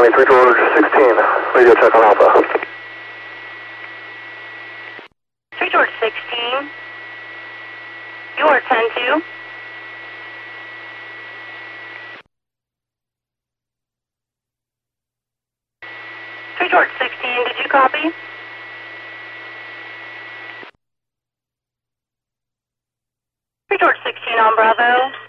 County, 3 George 16, radio check on Alpha. 3 George 16, you are 10-2. 3 George 16, did you copy? 3 George 16 on Bravo.